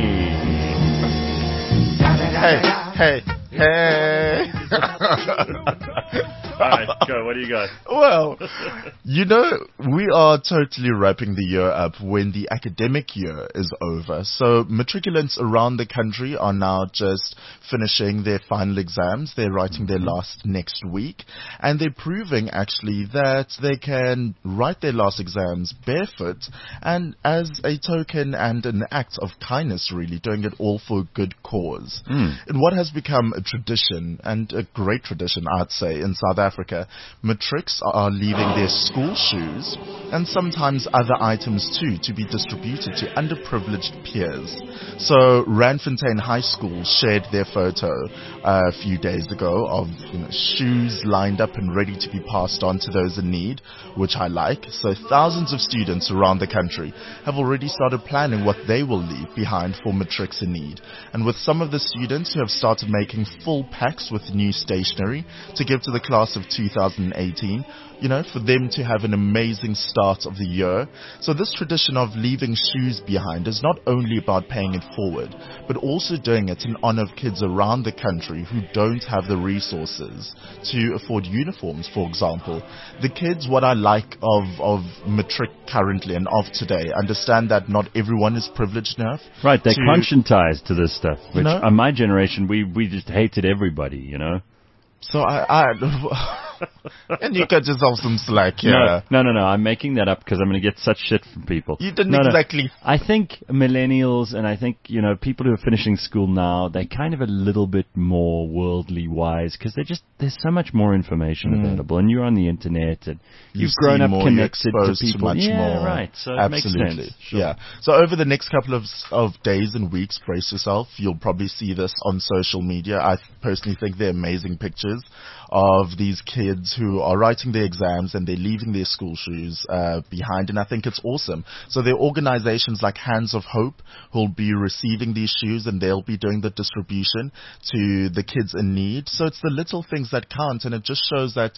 Hey, hey, hey. All right, go. What do you got? Well, you know, we are totally wrapping the year up when the academic year is over. So matriculants around the country are now just finishing their final exams. They're writing their last next week. And they're proving, actually, that they can write their last exams barefoot and as a token and an act of kindness, really, doing it all for a good cause. Mm. In what has become a tradition, and a great tradition, I'd say, in South Africa, matrics are leaving their school shoes and sometimes other items too to be distributed to underprivileged peers. So Randfontein High School shared their photo uh, a few days ago of you know, shoes lined up and ready to be passed on to those in need, which I like. So thousands of students around the country have already started planning what they will leave behind for matrics in need. And with some of the students who have started making full packs with new stationery to give to the class of two thousand eighteen, you know, for them to have an amazing start of the year. So this tradition of leaving shoes behind is not only about paying it forward, but also doing it in honor of kids around the country who don't have the resources to afford uniforms, for example. The kids, what I like of, of matric currently and of today, understand that not everyone is privileged enough. Right, they're to, conscientized to this stuff, which You know? on my generation, we, we just hated everybody, you know? So I, I and you cut yourself some slack, yeah. No, no, no, no. I'm making that up because I'm going to get such shit from people. You didn't No, no. exactly. I think millennials and I think, you know, people who are finishing school now, they're kind of a little bit more worldly wise because they just, there's so much more information Mm. available and you're on the internet and You you've grown see up more, you're connected to exposed people. much yeah, more. right. So it Absolutely. makes sense. Sure. Yeah. So over the next couple of of days and weeks, brace yourself. You'll probably see this on social media. I personally think they're amazing pictures of these kids who are writing their exams and they're leaving their school shoes uh, behind, and I think it's awesome. So there are organizations like Hands of Hope who'll be receiving these shoes and they'll be doing the distribution to the kids in need. So it's the little things that count, and it just shows that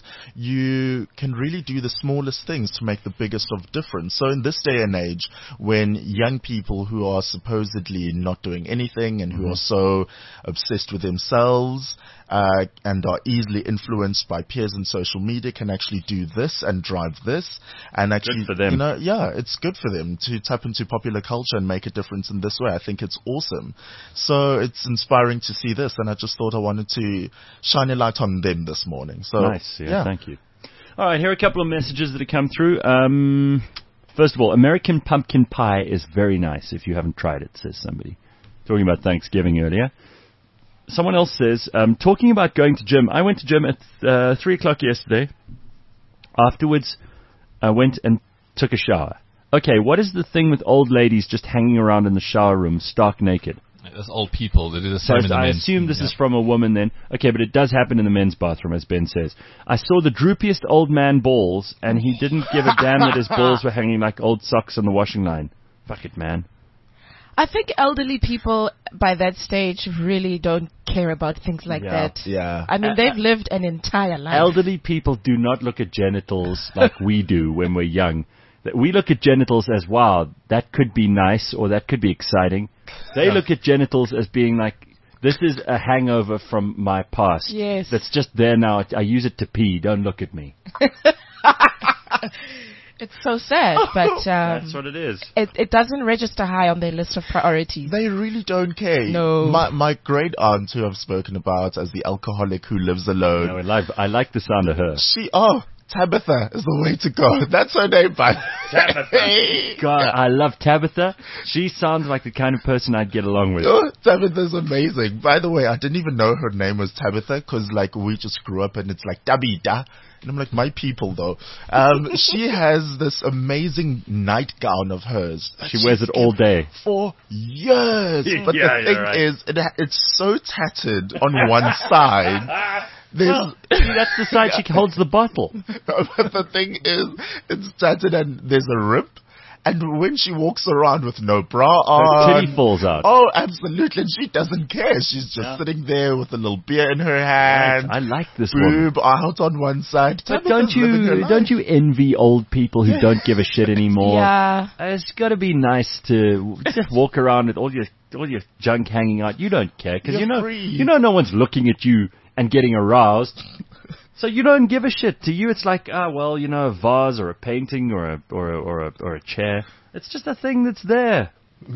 you can really do the smallest things to make the biggest of difference. So in this day and age, when young people who are supposedly not doing anything and who Mm-hmm. are so obsessed with themselves uh, and are easily influenced by peers on social media can actually do this and drive this, and actually, for them. you know, yeah, it's good for them to tap into popular culture and make a difference in this way. I think it's awesome. So it's inspiring to see this, and I just thought I wanted to shine a light on them this morning. So Nice. Yeah, thank you. All right, here are a couple of messages that have come through. Um, first of all, American pumpkin pie is very nice if you haven't tried it, says somebody. Talking about Thanksgiving earlier. Someone else says, um, talking about going to gym. I went to gym at uh, three o'clock yesterday. Afterwards, I went and took a shower. Okay, what is the thing with old ladies just hanging around in the shower room stark naked? That's old people. They do the So same in the I men's. assume this Yeah. is from a woman then. Okay, but it does happen in the men's bathroom, as Ben says. I saw the droopiest old man balls, and he didn't give a damn that his balls were hanging like old socks on the washing line. Fuck it, man. I think elderly people by that stage really don't care about things like Yeah. that. yeah. I mean, they've lived an entire life. Elderly people do not look at genitals like we do when we're young. That we look at genitals as, wow, that could be nice or that could be exciting. They look at genitals as being like, this is a hangover from my past. Yes. That's just there now. I use it to pee. Don't look at me. It's so sad, but um, That's what it is. It, it doesn't register high on their list of priorities. They really don't care. No. My my great aunt, who I've spoken about as the alcoholic who lives alone. No, I like, I like the sound of her. She, oh, Tabitha is the way to go. That's her name, but Tabitha. God, I love Tabitha. She sounds like the kind of person I'd get along with. Oh, Tabitha's amazing. By the way, I didn't even know her name was Tabitha because, like, we just grew up and it's like Tabitha. And I'm like, my people, though. Um, she has this amazing nightgown of hers. She wears it all day. For years. But Yeah, the thing you're right. is, it, ha- it's so tattered on one side. There's, Well, see, that's the side she holds the bottle. but the thing is, it's tattered and there's a rip. And when she walks around with no bra on, Her titty falls out. Oh, absolutely. And she doesn't care. She's just Yeah. sitting there with a little beer in her hand. I like this woman. Boob out on one side. But Tabitha's don't living her you life. don't you envy old people who don't give a shit anymore? Yeah. Uh, It's got to be nice to just walk around with all your all your junk hanging out. You don't care because You're you know free. you know no one's looking at you and getting aroused. So you don't give a shit. To you, it's like, ah, well, you know, a vase or a painting or a or a, or a or a chair. It's just a thing that's there.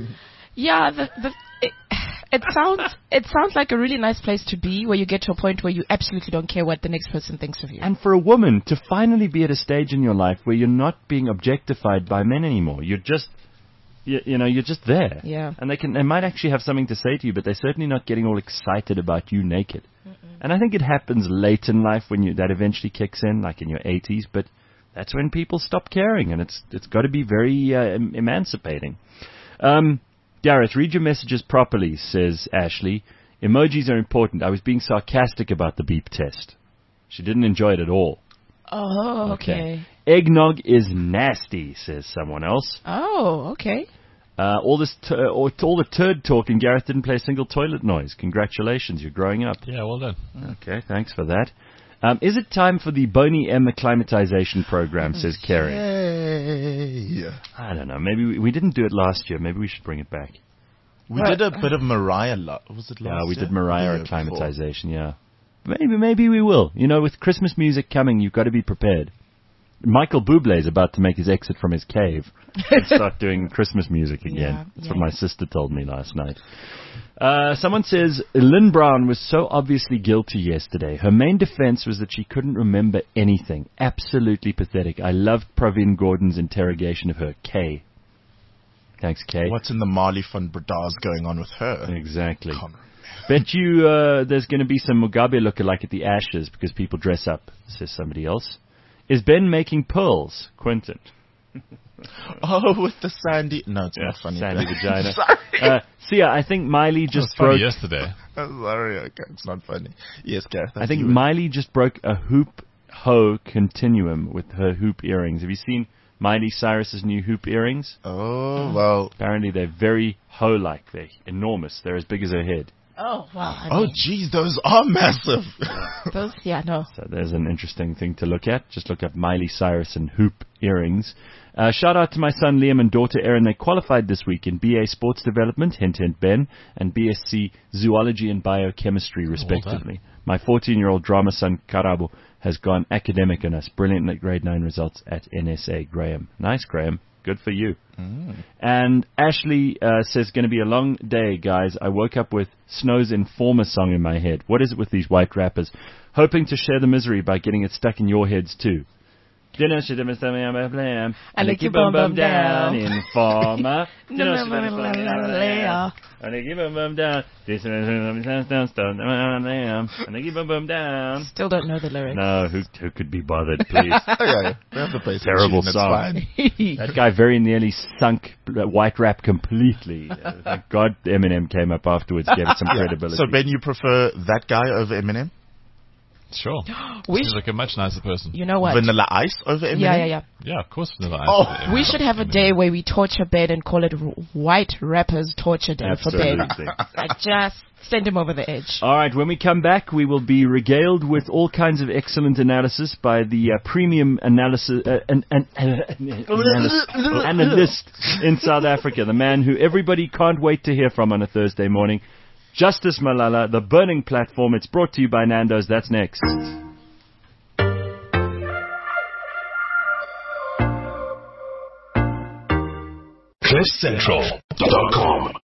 Yeah, the, the, it, it sounds it sounds like a really nice place to be, where you get to a point where you absolutely don't care what the next person thinks of you. And for a woman to finally be at a stage in your life where you're not being objectified by men anymore, you're just, you, you know, you're just there. Yeah. And they can, they might actually have something to say to you, but they're certainly not getting all excited about you naked. Mm-mm. And I think it happens late in life when you that eventually kicks in, like in your eighties. But that's when people stop caring, and it's it's got to be very uh, em- emancipating. Um, Gareth, read your messages properly, says Ashley. Emojis are important. I was being sarcastic about the beep test. She didn't enjoy it at all. Oh, okay. Eggnog is nasty, says someone else. Oh, okay. Uh, all this, t- all, all the turd talk, and Gareth didn't play a single toilet noise. Congratulations, you're growing up. Yeah, well done. Okay, thanks for that. Um, is it time for the Boney M acclimatization program, says Kerry. Yay. I don't know. Maybe we, we didn't do it last year. Maybe we should bring it back. We did a bit of Mariah. Lo- was it last Yeah, we year? did Mariah The year acclimatization, yeah. Maybe, maybe we will. You know, with Christmas music coming, you've got to be prepared. Michael Bublé is about to make his exit from his cave and start doing Christmas music again. Yeah, That's yeah. what my sister told me last night. Uh, someone says, Lynn Brown was so obviously guilty yesterday. Her main defense was that she couldn't remember anything. Absolutely pathetic. I loved Praveen Gordon's interrogation of her. Kay. Thanks, Kay. What's in the Marley Fund Bradars going on with her? Exactly. Can't Bet you uh, there's going to be some Mugabe lookalike at the Ashes because people dress up, says somebody else. Is Ben making pearls? Quentin. Oh, with the sandy... No, it's Yeah, not funny. sandy vagina. Sorry. Uh, Sia, I think Miley It was just funny broke... yesterday. I'm sorry, okay, it's not funny. Yes, Gareth. I think you- Miley just broke a hoop hoe continuum with her hoop earrings. Have you seen Miley Cyrus's new hoop earrings? Oh, well... Apparently they're very hoe-like. They're enormous. They're as big as her head. Oh, wow. I Oh, mean, geez, those are massive. those, yeah, no. So there's an interesting thing to look at. Just look up Miley Cyrus and hoop earrings. Uh, shout out to my son Liam and daughter Erin. They qualified this week in B A Sports Development, hint hint Ben, and B S c Zoology and Biochemistry, respectively. My fourteen-year-old drama son Karabo has gone academic on us. Brilliant at grade nine results at N S A. Graham. Nice, Graham. Good for you. Mm. And Ashley uh, says, going to be a long day, guys. I woke up with Snow's Informer song in my head. What is it with these white rappers? Hoping to share the misery by getting it stuck in your heads, too. Dinner should have been something I'm a blam. I like your bum bum down. Informer. No, no, no, no, no, no, no. I like your bum bum down. This is down, down, down. I like your bum bum down. Still don't know the lyrics. No, who who could be bothered, please? Oh, yeah, yeah. We have the basic Terrible tune, it's song. fine. That guy very nearly sunk uh, white rap completely. Uh, thank God Eminem came up afterwards, gave it some credibility. So, Ben, you prefer that guy over Eminem? Sure. We Seems sh- like a much nicer person. You know what? Vanilla Ice over Eminem? Yeah, yeah, yeah. Yeah, of course. Vanilla Ice. Oh. is- We should have a day where we torture Ben and call it R- White Rappers Torture Day for Ben. Absolutely. Like, just send him over the edge. All right, when we come back, we will be regaled with all kinds of excellent analysis by the uh, premium analysis uh, an, an, an, analyst, analyst in South Africa, the man who everybody can't wait to hear from on a Thursday morning, Justice Malala, the Burning Platform. It's brought to you by Nando's. That's next. cliff central dot com.